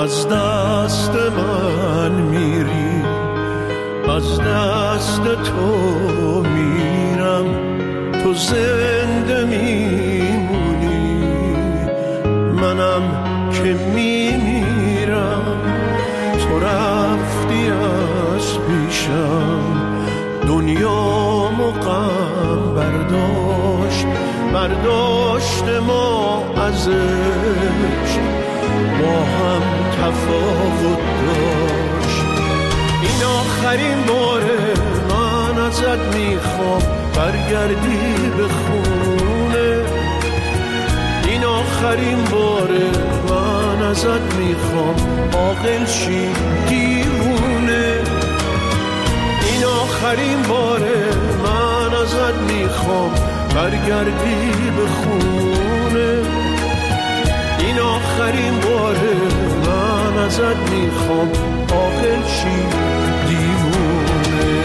از دست من میری، از دست تو میرم، تو زنده میمونی، منم که میمیرم. تو رفتی از پیشم، دنیامو غم برداشت ما ازش، با هم تفاوت داشت. این آخرین باره من ازت میخوام برگردی به خونه، این آخرین باره من ازت میخوام عاقل شی دیوونه، این آخرین باره من ازت میخوام برگردی به خونه، این آخرین باره من ازت میخوام عاقل شی دیوونه.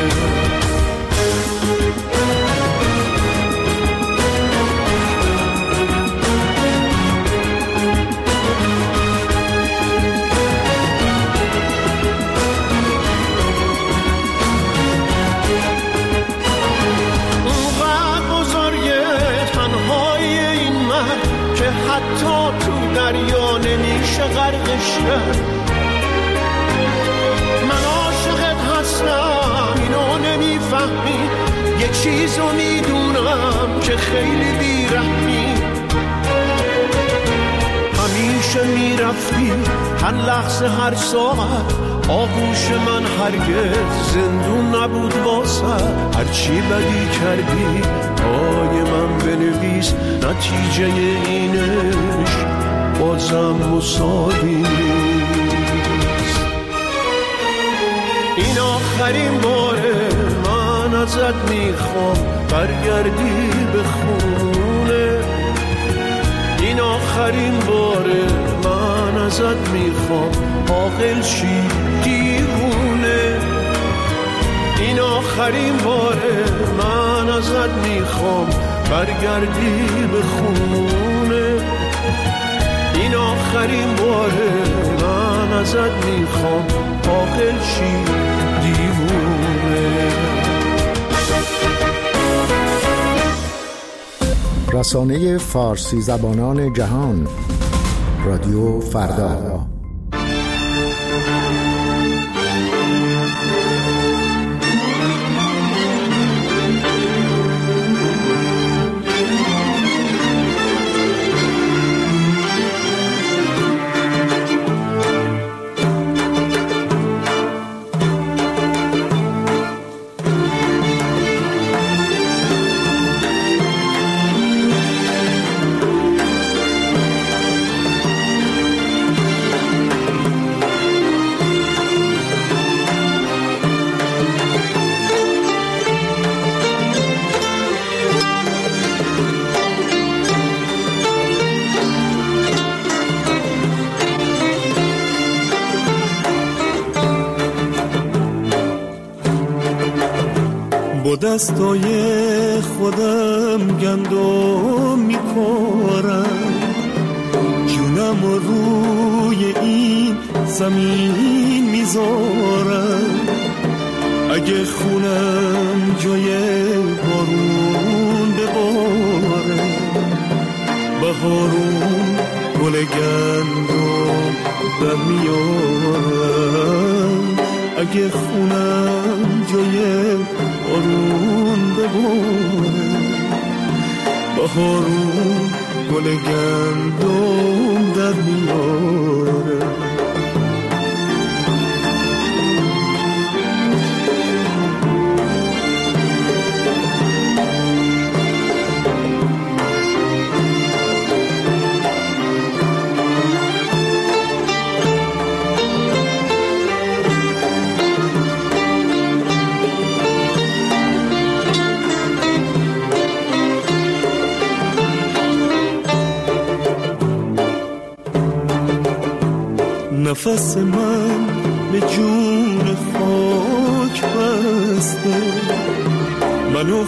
حتی تو دریا نمیشه غرقش کرد، من عاشقت هستم اینو نمیفهمی، یه چیزو میدونم که خیلی بیرحمی، همیشه میرفتی هر لحظه هر ساعت، آغوش من هرگز زندون نبود واسه، هرچی بدی کردی پای من بنویس، نتیجه اینش بازم مساوی نیست. این آخرین باره من ازت میخوام برگردی به خونه، این آخرین باره من ازت میخوام عاقل شی دیوونه، این آخرین باره من ازت میخوام برگردی به خونه، این آخرین باره من ازت میخوام عاقل شی دیوونه. رسانه فارسی زبانان جهان، رادیو فردا. دستای خودم گندم میکارم، جونم روی این زمین میذارم، اگه خونم جای بارون بباره، بهارون گل گندم در میارم، اگه خونم جای بارون بباره، بهارون گل گندم در میاره. نفس من به جون خاک بسته، منو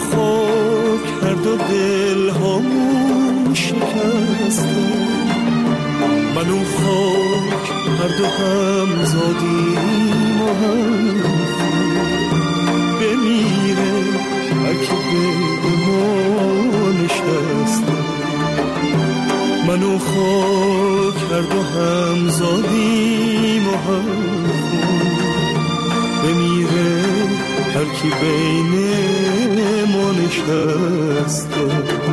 خاک هر دو دل هامون شکسته، من و خاک هر دو هم زادیم و هم بمیره هر که به ما نشسته. من و خاک هر دو هم زادیم و هم بمیره هر کی بین ما نشسته.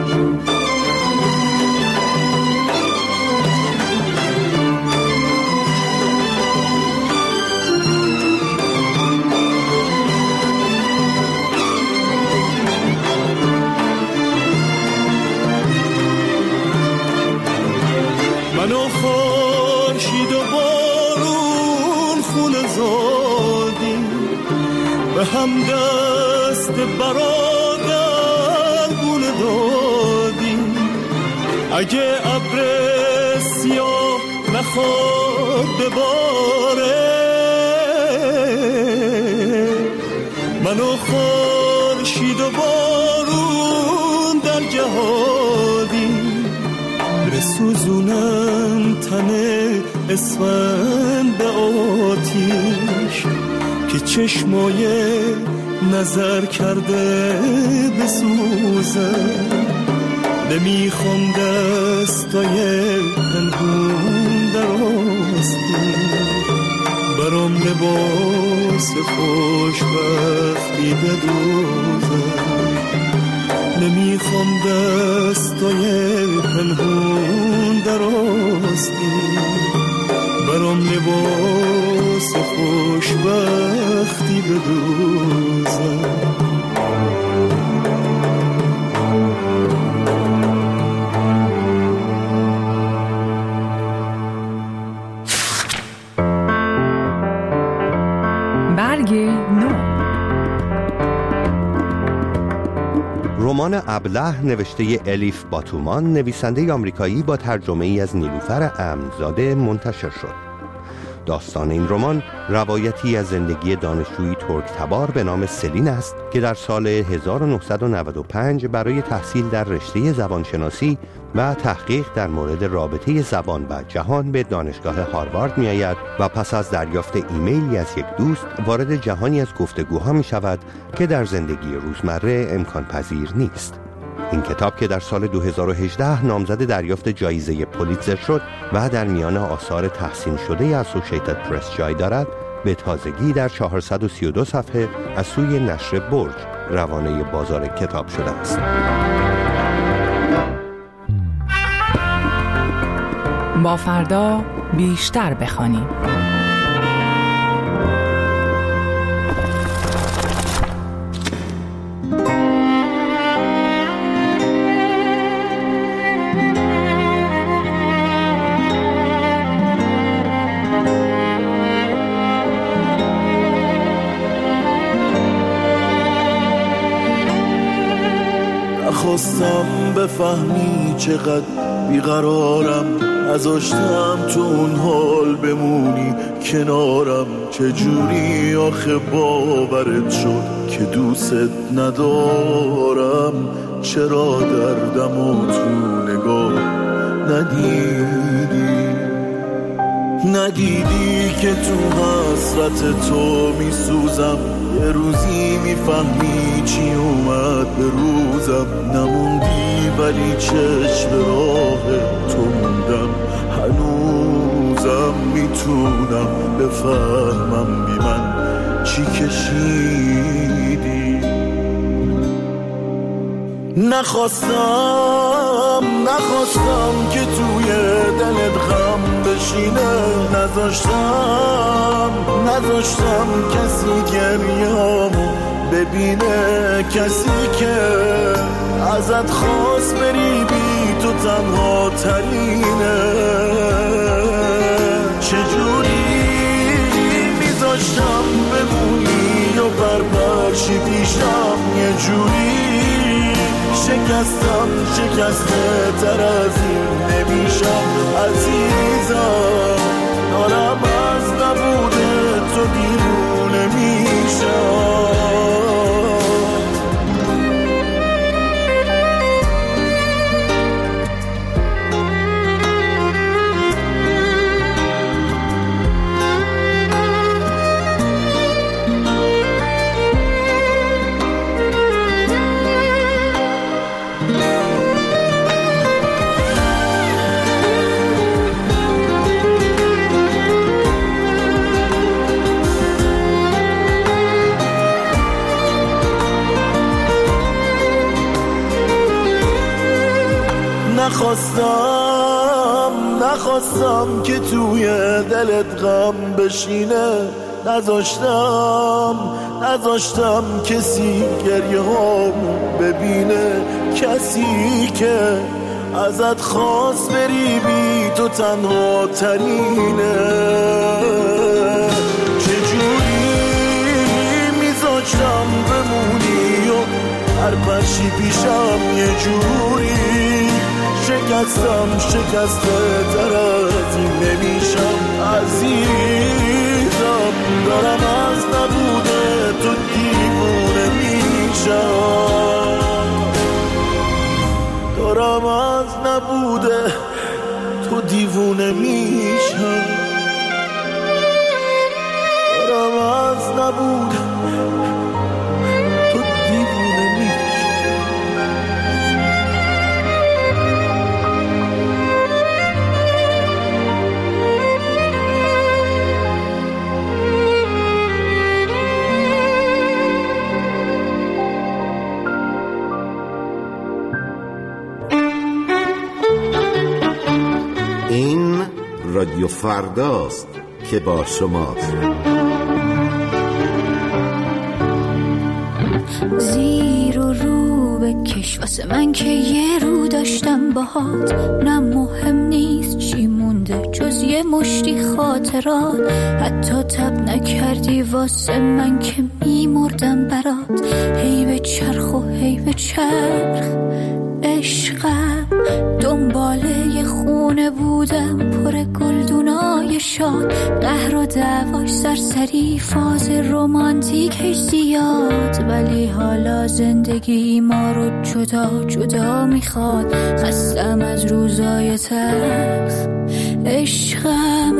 من و خورشید و بارون خونه زادیم، به هم دست برادر گونه دادیم. اگه ابر سیاه نخواد بباره، من و خورشید و بارون در جهادیم. بسوزونم تن اسفند به آتیش که چشمای نظر کرده بسوزه. نمیخوام دستای پنهون در آستین، برام لباس خوشبختی بدوزه. نمیخوام دستای پنهون در آستین، برام لباس خوشبختی بدوزه. برگ نو. رمان ابله نوشته الیف باتومان، نویسنده آمریکایی با ترجمه ای از نیلوفر امن‌زاده منتشر شد. داستان این رمان روایتی از زندگی دانشجویی ترک تبار به نام سلین است که در سال 1995 برای تحصیل در رشته زبانشناسی و تحقیق در مورد رابطه زبان و جهان به دانشگاه هاروارد می آید و پس از دریافت ایمیلی از یک دوست وارد جهانی از گفتگوها می شود که در زندگی روزمره امکان پذیر نیست. این کتاب که در سال 2018 نامزد دریافت جایزه پولیتزر شد و در میان آثار تحسین شده اسوسییتد پرس جای دارد، به تازگی در 432 صفحه از سوی نشر برج روانه بازار کتاب شده است. با فردا بیشتر بخوانیم. خواستم بفهمی چقدر بیقرارم، نذاشتم تو اون حال بمونی کنارم. چجوری آخه باورت شد که دوست ندارم؟ چرا دردم و تو نگاه ندیدی که تو حسرت تو میسوزم؟ یه روزی میفهمی چی اومد به روزم. نموندی ولی چشم راه تو موندم، هنوزم میتونم بفهمم بی من چی کشیدی. نخواستم که توی دلت غم بشینه، نذاشتم کسی گریه‌امو ببینه، کسی که ازت خواست بری بی تو تنها ترینه. چجوری میذاشتم بمونی و برپرشی پیشم؟ یه جوری شکسته تر از این نمیشم عزیزم. دارم از نبوده تو دیوونه میشم. نخواستم که توی دلت غم بشینه، نذاشتم کسی گریه هامو ببینه، کسی که ازت خواست بری بی تو تنها ترینه. چجوری میذاشتم بمونی و هر پرشی پیشم یه جوری شکسته تر از این نمیشم عزیزم، دارم از نبوده تو دیوونه میشم، دارم از نبوده تو دیوونه میشم، دارم از نبوده تو دیوونه میشم. این رادیو فرداست که با شماست. زیر و رو بکش واسه من که یه رو داشتم باهات، نه مهم نیست چی مونده جز یه مشتی خاطرات، حتی تب نکردی واسه من که میمردم برات، هی به چرخ و هی به چرخ عشقم، دنباله یه خونه بودم پر گلدونای شاد، قهر و دعواش سرسری، فاز رومانتیکش زیاد، ولی حالا زندگی ما رو جدا جدا میخواد، خستم از روزای تلخ عشقم.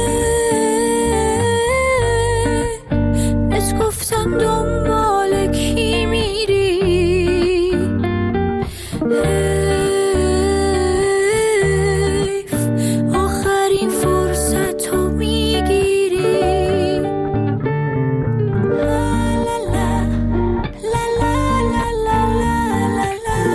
بس گفتم دنبال کی میری، آخرین فرصت رو میگیری، لا لا لا لا لا لا لا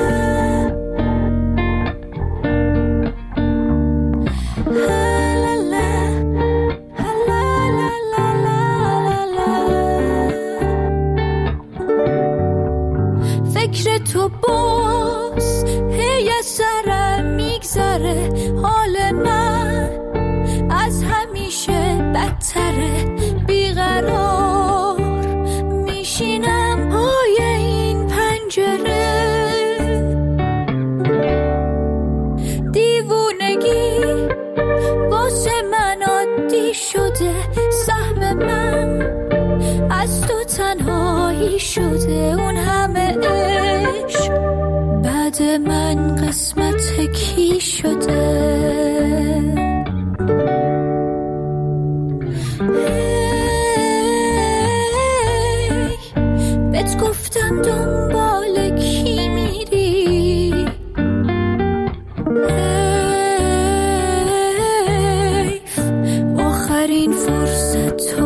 لا. فکر تو باز هی از سرم میگذره، حال من از همیشه بدتره، بیقرار میشینم پای این پنجره، دیوونگی واسه من عادی شده، سهم من از تو تنهایی شده، اون همه عشق بعد من قسمت کی شده. بهت گفتم دنبال کی میری، آخرین فرصت